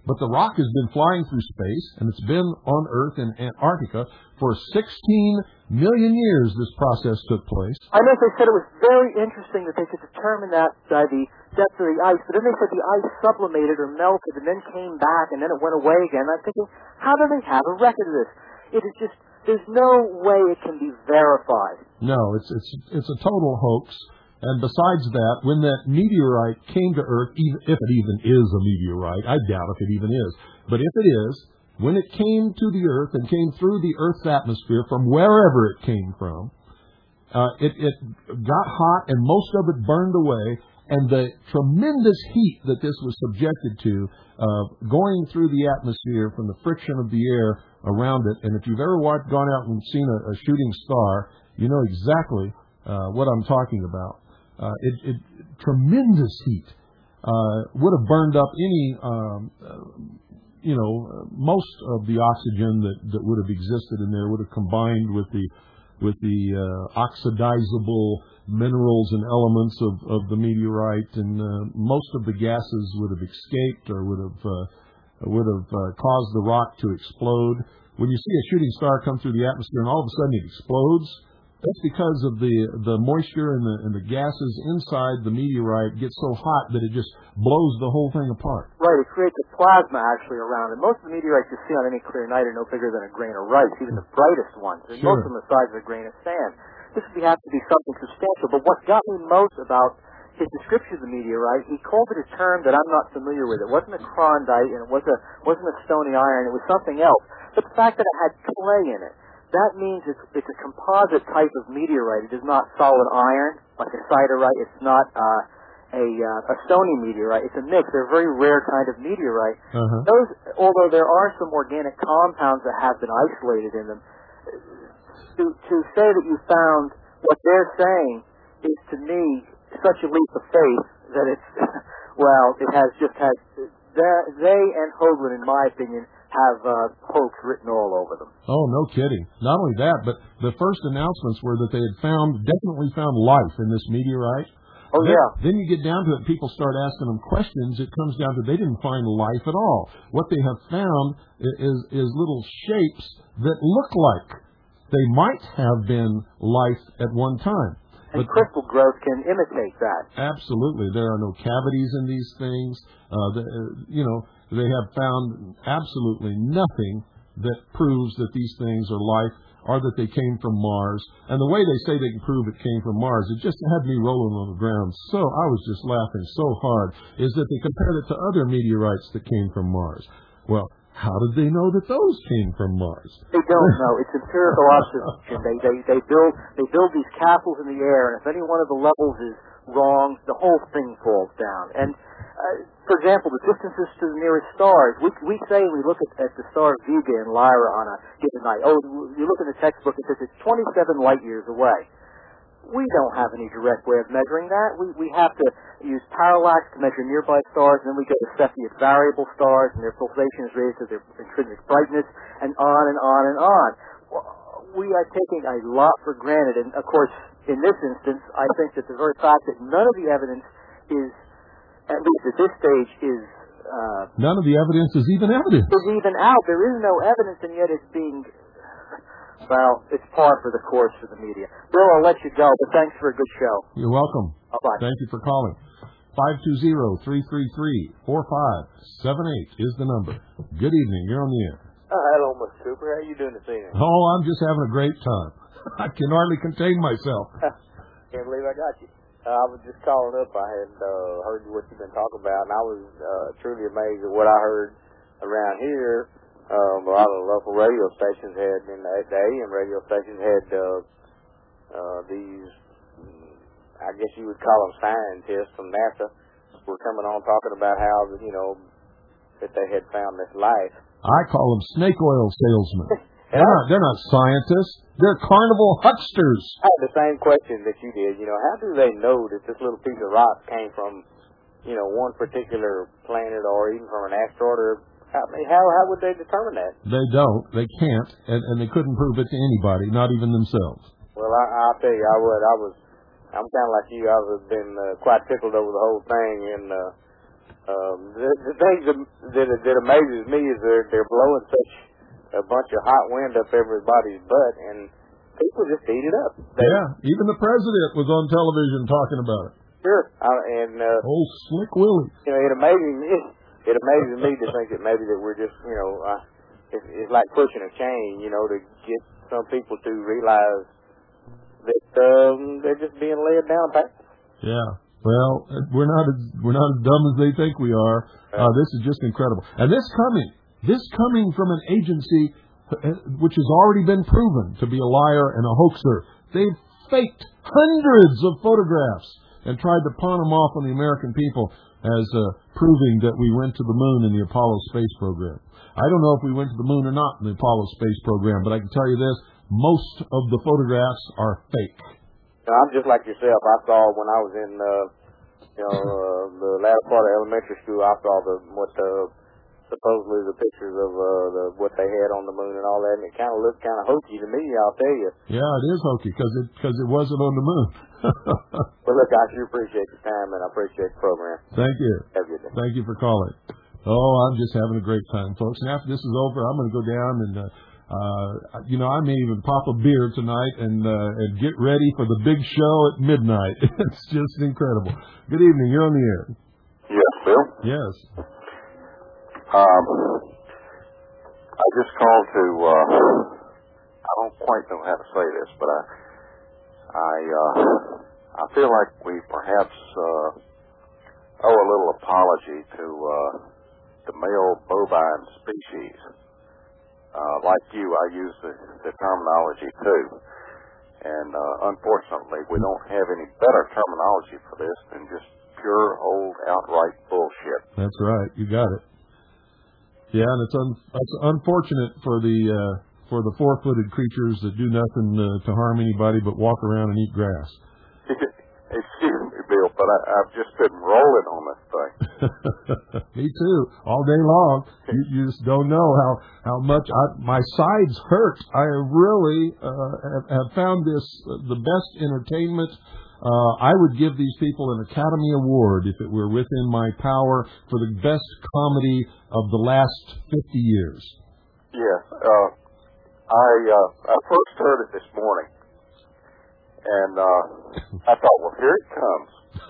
But the rock has been flying through space, and it's been on Earth in Antarctica for sixteen million years this process took place. I know they said it was very interesting that they could determine that by the depth of the ice, but then they said the ice sublimated or melted and then came back and then it went away again. I'm thinking, how do they have a record of this? It is just, there's no way it can be verified. No, it's it's it's a total hoax. And besides that, when that meteorite came to Earth, even if it even is a meteorite, I doubt if it even is, but if it is, when it came to the Earth and came through the Earth's atmosphere from wherever it came from, uh, it, it got hot and most of it burned away, and the tremendous heat that this was subjected to, uh, going through the atmosphere from the friction of the air around it, and if you've ever watched, gone out and seen a, a shooting star, you know exactly uh, what I'm talking about. Uh, it, it tremendous heat uh, would have burned up any, um, uh, you know, uh, most of the oxygen that, that would have existed in there would have combined with the with the uh, oxidizable minerals and elements of, of the meteorite, and uh, most of the gases would have escaped or would have uh, would have uh, caused the rock to explode. When you see a shooting star come through the atmosphere and all of a sudden it explodes, that's because of the the moisture and the and the gases inside the meteorite get so hot that it just blows the whole thing apart. Right, it creates a plasma actually around it. Most of the meteorites you see on any clear night are no bigger than a grain of rice, even the brightest ones. And Sure. most of them the size of a grain of sand. This would have to be something substantial. But what got me most about his description of the meteorite, he called it a term that I'm not familiar with. It wasn't a Klondike and it wasn't a, wasn't a stony iron. It was something else. But the fact that it had clay in it, that means it's, it's a composite type of meteorite. It is not solid iron, like a siderite. It's not uh, a, uh, a stony meteorite. It's a mix. They're a very rare kind of meteorite. Uh-huh. Those, although there are some organic compounds that have been isolated in them, to, to say that you found what they're saying is, to me, such a leap of faith that it's, well, it has just had, they and Hoagland, in my opinion, have uh, hoax written all over them. Oh, no kidding. Not only that, but the first announcements were that they had found, definitely found life in this meteorite. Oh, then, yeah. Then you get down to it, people start asking them questions. It comes down to they didn't find life at all. What they have found is, is little shapes that look like they might have been life at one time. And but crystal growth can imitate that. Absolutely. There are no cavities in these things. Uh, the, uh, you know, they have found absolutely nothing that proves that these things are life or that they came from Mars. And the way they say they can prove it came from Mars, it just had me rolling on the ground. So I was just laughing so hard, is that they compared it to other meteorites that came from Mars. Well, how did they know that those came from Mars? They don't know. It's empirical observation. They, they, they, build, they build these castles in the air, and if any one of the levels is wrong, the whole thing falls down. And, uh, for example, the distances to the nearest stars. We, we say we look at, at the star Vega and Lyra on a given night. Oh, you look in the textbook, it says it's twenty-seven light years away. We don't have any direct way of measuring that. We we have to use parallax to measure nearby stars, and then we go to Cepheid variable stars, and their pulsation is raised to their intrinsic brightness, and on and on and on. We are taking a lot for granted, and of course, in this instance, I think that the very fact that none of the evidence is, at least at this stage, is uh, none of the evidence is even evidence. Is even out. There is no evidence, and yet it's being. Well, it's par for the course for the media. Bill, I'll let you go, but thanks for a good show. You're welcome. Bye-bye. Thank you for calling. five two zero, three three three, four five seven eight is the number. Good evening. You're on the air. Uh, hello, Mister Cooper. How you doing this evening? Oh, I'm just having a great time. I can hardly contain myself. Can't believe I got you. Uh, I was just calling up. I had uh, heard what you've been talking about, and I was uh, truly amazed at what I heard around here. Um, a lot of the local radio stations had, in the, the A M radio stations had uh, uh, these, I guess you would call them scientists from NASA, were coming on talking about how, you know, that they had found this life. I call them snake oil salesmen. they're, not, they're not scientists. They're carnival hucksters. I had the same question that you did. You know, how do they know that this little piece of rock came from, you know, one particular planet or even from an asteroid? Or I mean, how how would they determine that? They don't. They can't, and, and they couldn't prove it to anybody, not even themselves. Well, I, I'll tell you, I would. I was. I'm kind of like you. I've been uh, quite tickled over the whole thing, and uh, um, the, the things that, that, that amazes me is they're, they're blowing such a bunch of hot wind up everybody's butt, and people just eat it up. They, yeah, even the president was on television talking about it. Sure. Uh, and uh, old Slick Willie. You know, it amazes me. It amazes me to think that maybe that we're just, you know, uh, it's, it's like pushing a chain, you know, to get some people to realize that um, they're just being led down a path. Yeah. Well, we're not as we're not as dumb as they think we are. Uh, this is just incredible. And this coming, this coming from an agency which has already been proven to be a liar and a hoaxer. They've faked hundreds of photographs and tried to pawn them off on the American people as uh, proving that we went to the moon in the Apollo space program. I don't know if we went to the moon or not in the Apollo space program, but I can tell you this, most of the photographs are fake. Now, I'm just like yourself. I saw when I was in, uh, you know, uh, the latter part of elementary school, I saw the what the supposedly the pictures of uh, the what they had on the moon and all that, and it kind of looked kind of hokey to me. I'll tell you. Yeah, it is hokey because it because it wasn't on the moon. Well, look, I sure appreciate your time and I appreciate the program. Thank you. Have a good day. Thank you for calling. Oh, I'm just having a great time, folks. And after this is over, I'm going to go down and. Uh, Uh, you know, I may even pop a beer tonight and uh, and get ready for the big show at midnight. It's just incredible. Good evening. You're on the air. Yes, Bill? Yes. Um, I just called to, uh, I don't quite know how to say this, but I, I, uh, I feel like we perhaps uh, owe a little apology to uh, the male bovine species. Uh, like you, I use the, the terminology too. And uh, unfortunately, we don't have any better terminology for this than just pure old outright bullshit. That's right. You got it. Yeah, and it's, un- it's unfortunate for the uh, for the four-footed creatures that do nothing uh, to harm anybody but walk around and eat grass. Excuse me, Bill, but I, I've just been rolling on this thing. Me too, all day long. You, you just don't know how how much I, my sides hurt. I really uh, have, have found this uh, the best entertainment. Uh, I would give these people an Academy Award if it were within my power for the best comedy of the last fifty years. Yeah, uh, I uh, I first heard it this morning, and uh, I thought, well, here it comes.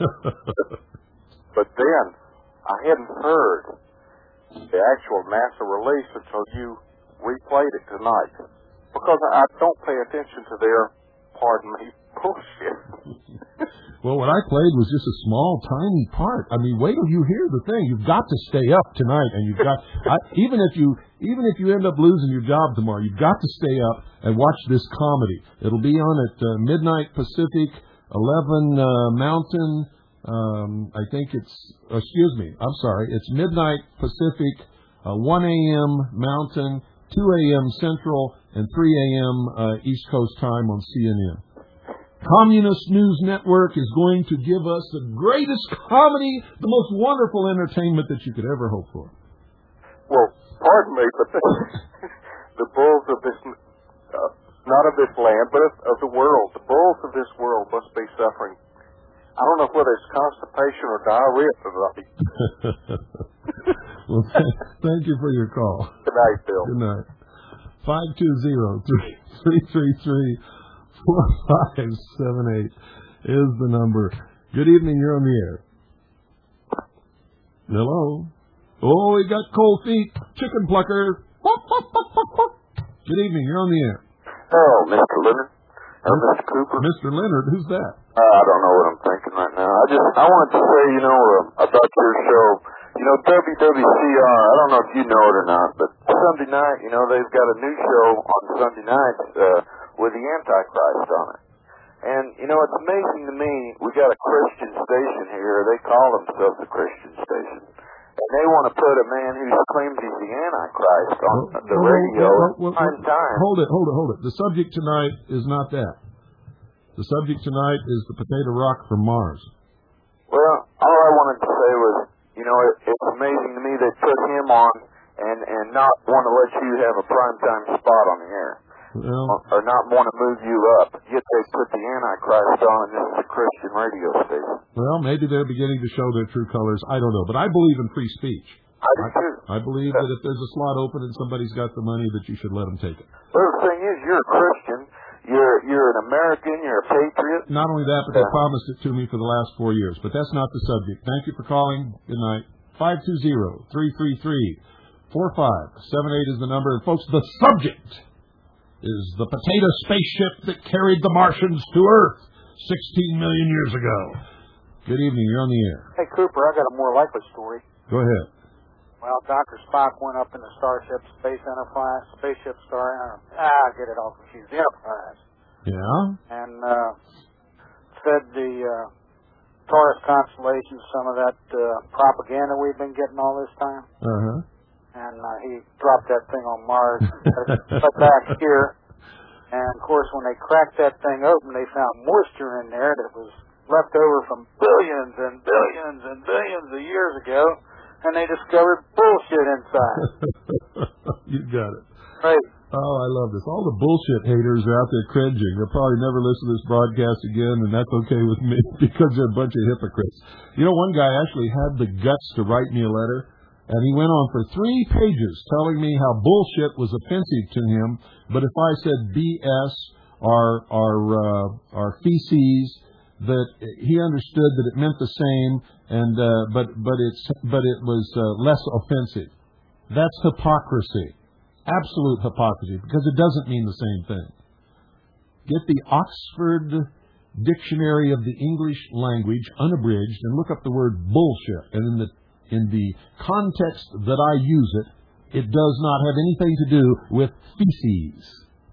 But then I hadn't heard the actual NASA release until you replayed it tonight, because I don't pay attention to their, pardon me, bullshit. Well, what I played was just a small, tiny part. I mean, wait till you hear the thing. You've got to stay up tonight, and you've got I, even if you even if you end up losing your job tomorrow, you've got to stay up and watch this comedy. It'll be on at uh, midnight Pacific, eleven uh, Mountain. Um, I think it's excuse me. I'm sorry. It's midnight Pacific, uh, one a.m. Mountain, two a.m. Central, and three a.m. Uh, East Coast time on C N N. Communist News Network is going to give us the greatest comedy, the most wonderful entertainment that you could ever hope for. Well, pardon me, but the, the bulls of this, uh, not of this land, but of, of the world, the bulls of this world must be suffering. I don't know whether it's constipation or diarrhea tonight. Well, th- thank you for your call. Good night, Bill. Good night. five two zero, three three three, four five seven eight is the number. Good evening, you're on the air. Hello. Oh, we got cold feet. Chicken plucker. Good evening, you're on the air. Oh, Mister Leonard. Oh, Mister Cooper. Mister Leonard, who's that? Uh, I don't know what I'm thinking right now. I just, I wanted to say, you know, uh, about your show. You know, W W C R, I don't know if you know it or not, but Sunday night, you know, they've got a new show on Sunday nights uh, with the Antichrist on it. And, you know, it's amazing to me, we got a Christian station here. They call themselves a Christian station. And they want to put a man who claims he's the Antichrist on well, the well, radio well, well, well, prime time. Hold it, hold it, hold it. The subject tonight is not that. The subject tonight is the potato rock from Mars. Well, all I wanted to say was, you know, it, it's amazing to me they put him on and, and not want to let you have a primetime spot on the air. Well, or not want to move you up. Yet they put the Antichrist on and this is a Christian radio station. Well, maybe they're beginning to show their true colors. I don't know. But I believe in free speech. I do too. I believe that if there's a slot open and somebody's got the money, that you should let them take it. Well, the thing is, you're a Christian. You're you're an American. You're a patriot. Not only that, but they promised it to me for the last four years. But that's not the subject. Thank you for calling. Good night. five two zero, three three three, four five seven eight is the number. And folks, the subject is the potato spaceship that carried the Martians to Earth sixteen million years ago. Good evening. You're on the air. Hey, Cooper, I got a more likely story. Go ahead. Well, Doctor Spock went up in the Starship Space Enterprise, Spaceship Star, ah, I get it all confused, the Enterprise. Yeah? And uh, fed the uh, Taurus constellation some of that uh, propaganda we've been getting all this time. Uh-huh. And uh, he dropped that thing on Mars, put back here. And, of course, when they cracked that thing open, they found moisture in there that was left over from billions and billions and billions of years ago. And they discovered bullshit inside. You got it. Right. Oh, I love this. All the bullshit haters are out there cringing. They'll probably never listen to this broadcast again, and that's okay with me because they're a bunch of hypocrites. You know, one guy actually had the guts to write me a letter, and he went on for three pages telling me how bullshit was offensive to him, but if I said B S or, or, uh, or feces, that he understood that it meant the same, and uh, but but it's but it was uh, less offensive. That's hypocrisy, absolute hypocrisy, because it doesn't mean the same thing. Get the Oxford Dictionary of the English Language, unabridged, and look up the word bullshit. And in the in the context that I use it, it does not have anything to do with feces.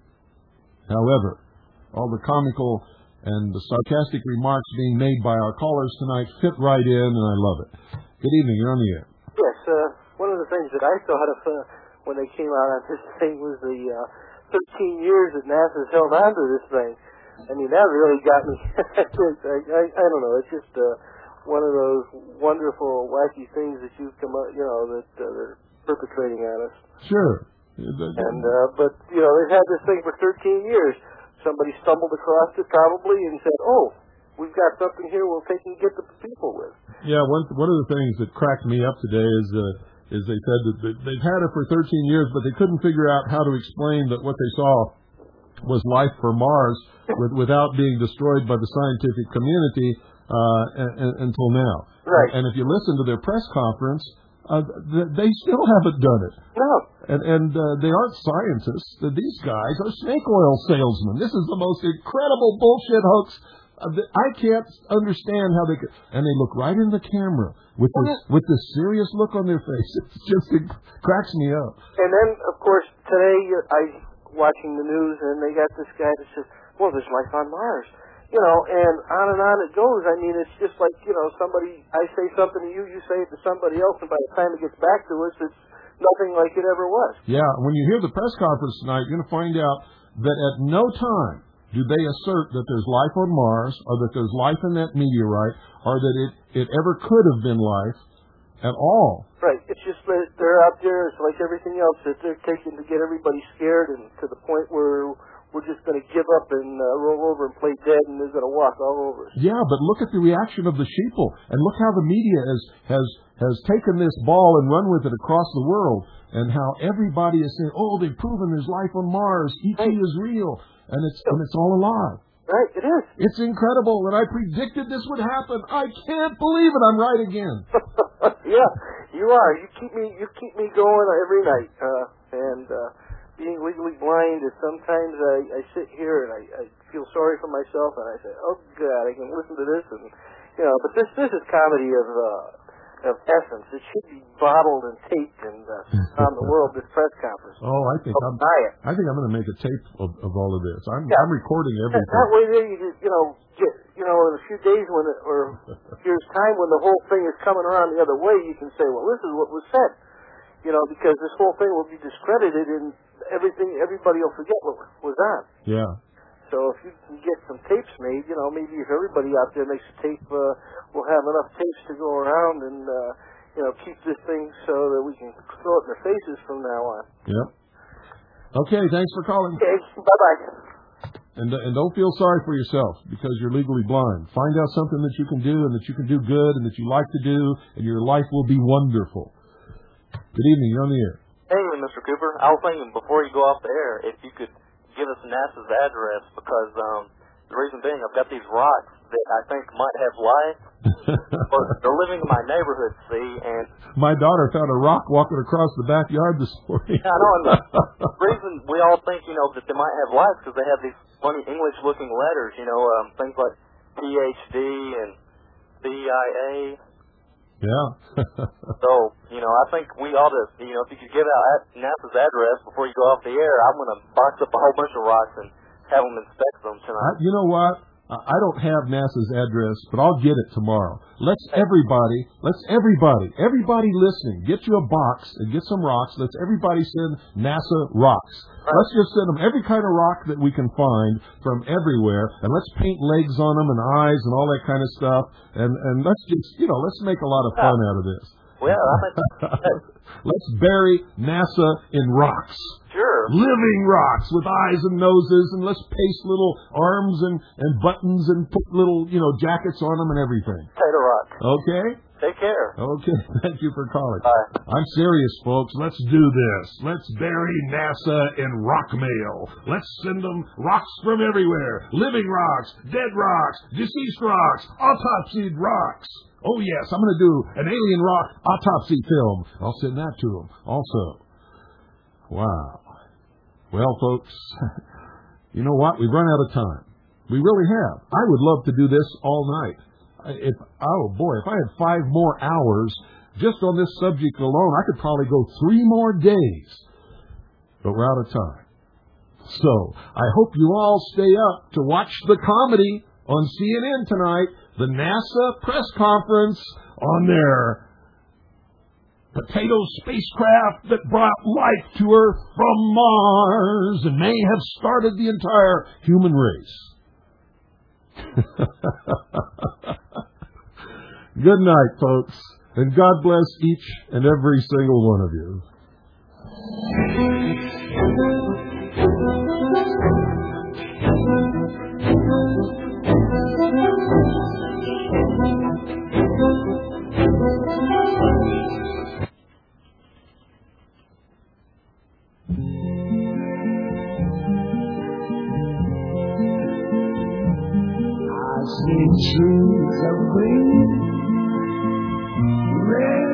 However, all the comical and the sarcastic remarks being made by our callers tonight fit right in, and I love it. Good evening. You're on the air. Yes. Uh, one of the things that I thought of uh, when they came out on this thing was the uh, thirteen years that NASA's held on to this thing. I mean, that really got me. I, I, I don't know. It's just uh, one of those wonderful, wacky things that you come up, you know, that uh, they're perpetrating on us. Sure. And uh, but you know, they've had this thing for thirteen years. Somebody stumbled across it probably and said, "Oh, we've got something here we'll take and get the people with." Yeah, one one of the things that cracked me up today is uh, is they said that they've had it for thirteen years, but they couldn't figure out how to explain that what they saw was life for Mars with, without being destroyed by the scientific community uh, and, and, until now. Right. And if you listen to their press conference, uh, they still haven't done it. No. And, and uh, they aren't scientists. These guys are snake oil salesmen. This is the most incredible bullshit hoax. I can't understand how they could. And they look right in the camera with this, with this serious look on their face. It's just, it cracks me up. And then, of course, today I watching the news, and they got this guy that says, "Well, there's life on Mars." You know, and on and on it goes. I mean, it's just like, you know, somebody, I say something to you, you say it to somebody else, and by the time it gets back to us, it's nothing like it ever was. Yeah, when you hear the press conference tonight, you're going to find out that at no time do they assert that there's life on Mars, or that there's life in that meteorite, or that it, it ever could have been life at all. Right. It's just that they're out there, it's like everything else, that they're taking to get everybody scared, and to the point where we're just going to give up and uh, roll over and play dead, and they're going to walk all over us. Yeah, but look at the reaction of the sheeple, and look how the media has has has taken this ball and run with it across the world, and how everybody is saying, "Oh, they've proven there's life on Mars. E T is real," and it's and it's all a lie. Right, it is. It's incredible, and I predicted this would happen. I can't believe it. I'm right again. Yeah, you are. You keep me you keep me going every night, uh, and. Uh, Being legally blind is sometimes I, I sit here and I, I feel sorry for myself and I say, "Oh God, I can listen to this," and you know. But this this is comedy of uh, of essence. It should be bottled and taped and uh, on the world. This press conference. Oh, I think I'm. I think I'm going to make a tape of, of all of this. I'm yeah. I'm recording everything. That way, there you just, you know get you know in a few days when it, or here's time when the whole thing is coming around the other way, you can say, "Well, this is what was said." You know, because this whole thing will be discredited and everything, everybody will forget what was on. Yeah. So if you can get some tapes made, you know, maybe if everybody out there makes a tape, uh, we'll have enough tapes to go around and, uh, you know, keep this thing so that we can throw it in their faces from now on. Yep. Okay, thanks for calling. Okay, bye-bye. And, uh, and don't feel sorry for yourself because you're legally blind. Find out something that you can do and that you can do good and that you like to do, and your life will be wonderful. Good evening. You're on the air. Hey, Mister Cooper. I was thinking before you go off the air, if you could give us NASA's address, because um, the reason being, I've got these rocks that I think might have life. But they're living in my neighborhood, see, and My daughter found a rock walking across the backyard this morning. yeah, I know. And the, the reason we all think, you know, that they might have life because they have these funny English-looking letters, you know, um, things like P H D and B I A. Yeah. So, you know, I think we ought to, you know, if you could give out NASA's address before you go off the air, I'm going to box up a whole bunch of rocks and have them inspect them I, tonight. you know what? I don't have NASA's address, but I'll get it tomorrow. Let's everybody, let's everybody, everybody listening, get you a box and get some rocks. Let's everybody send NASA rocks. Let's just send them every kind of rock that we can find from everywhere, and let's paint legs on them and eyes and all that kind of stuff. And and let's just, you know, let's make a lot of fun out of this. Well, I think let's bury NASA in rocks. Sure. Living rocks with eyes and noses, and let's paste little arms and, and buttons and put little, you know, jackets on them and everything. Potato rock. Okay? Take care. Okay. Thank you for calling. Bye. I'm serious, folks. Let's do this. Let's bury NASA in rock mail. Let's send them rocks from everywhere. Living rocks, dead rocks, deceased rocks, autopsied rocks. Oh, yes, I'm going to do an alien rock autopsy film. I'll send that to them also. Wow. Well, folks, you know what? We've run out of time. We really have. I would love to do this all night. If oh, boy, if I had five more hours just on this subject alone, I could probably go three more days. But we're out of time. So I hope you all stay up to watch the comedy on C N N tonight, the NASA press conference on their potato spacecraft that brought life to Earth from Mars and may have started the entire human race. Good night, folks, and God bless each and every single one of you. I see trees of green, red